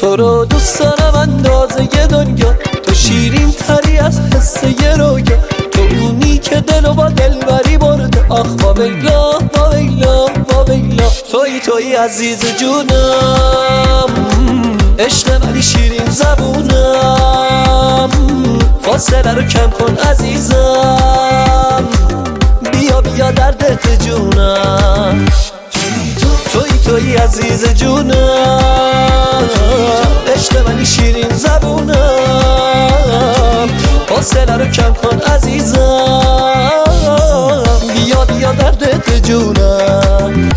تو رو دوست دارم اندازه دنیا، تو شیرین تری از حسه رویا، تو اونی که دلو با دلبری برده. آخ واویلا واویلا واویلا، تویی عزیز جونم، عشق ولی شیرین زبونم، فاصله رو کم کن عزیزم، بیا بیا در دل جونم. تویی عزیز جونم، عشق ولی شیرین زبونم، فاصله رو کم کن عزیزم، بیا بیا در دل جونم.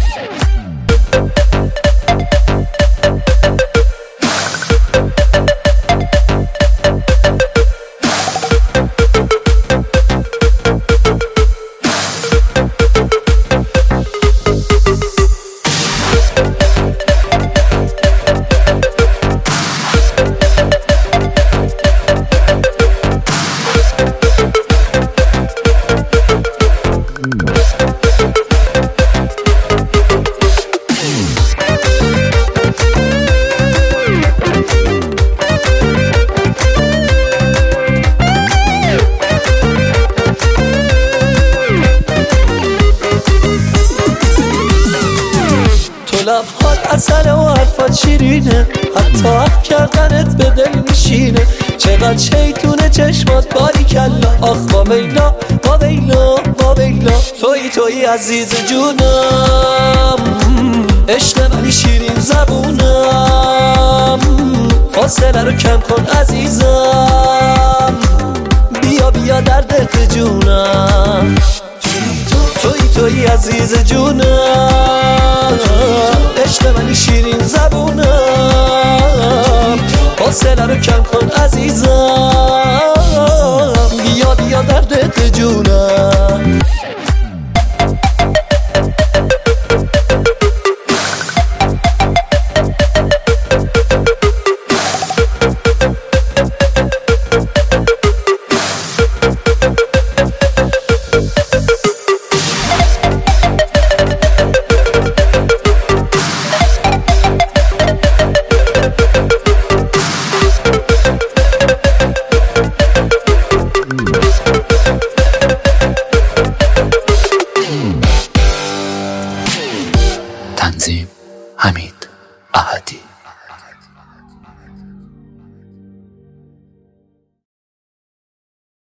لبهات عسل و حرفات شیرینه، حتی حرف کردنت به دل میشینه، چقدر شیطونه چشمات باریکلا. آخ واویلا واویلا واویلا، تویی عزیز جونم، عشق ولی شیرین زبونم، فاصله رو کم کن عزیزم، بیا بیا در دل جونم. تویی عزیز جونم، عشق ولی شیرین زبونم، فاصله رو کم کن عزیزم، بیا بیا در دل جونم. تنظیم حمید احدی.